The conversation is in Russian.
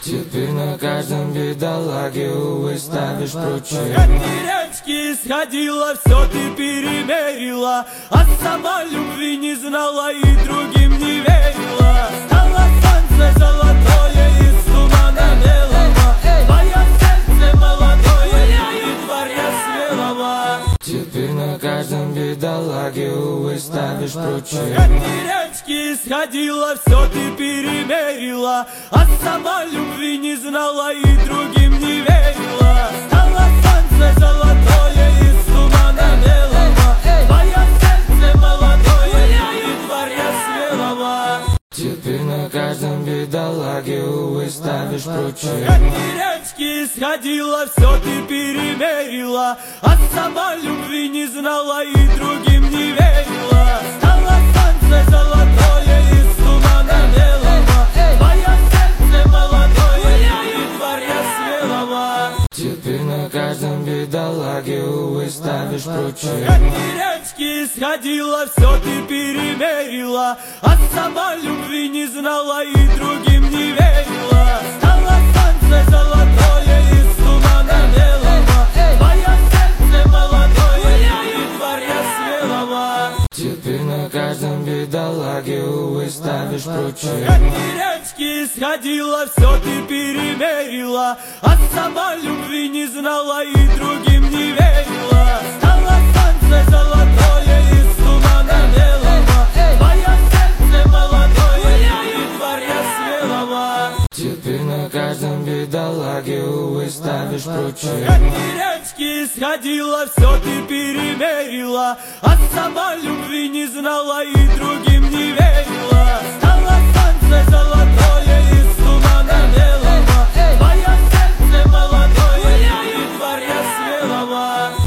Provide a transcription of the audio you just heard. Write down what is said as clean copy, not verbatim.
Теперь на каждом бедолаге, увы, ставишь прочие. Как речки сходила, все ты перемерила, а сама любви не знала и другим не верила. Стало солнце золотое из тумана белого, твое сердце молодое и дворя смелого. Теперь на каждом бедолаге, увы, ставишь прочие. Как речки сходила, все ты перемерила, а сама любви не знала и другим не верила. Стало солнце золотое из тумана белого, твое сердце молодое и дворя смелого. Теперь на каждом бедолаге, увы, ставишь прочие. Как речки сходила, все ты перемерила, а сама любви не знала и другим не верила. Стало солнце золотое из тумана белого, твое сердце молодое и дворя смелого. Теперь на каждом бедолаге, увы, ставишь прочие. Как речки сходила, все ты перемерила, а сама любви не знала и другим не верила. Стало солнце золотое из тумана белого, твое сердце молодое и дворя смелого. Теперь на каждом бедолаге, увы, ставишь прочие. Как речки сходила, все ты перемерила, а сама любви не знала и другим не верила. Стало солнце золотое из тумана белого, твое сердце молодое и дворя смелого. Теперь на каждом бедолаге, увы, ставишь прочие. Как речки сходила, все ты перемерила, а сама любви не знала и другим не верила. Стало солнце золотое из тумана белого,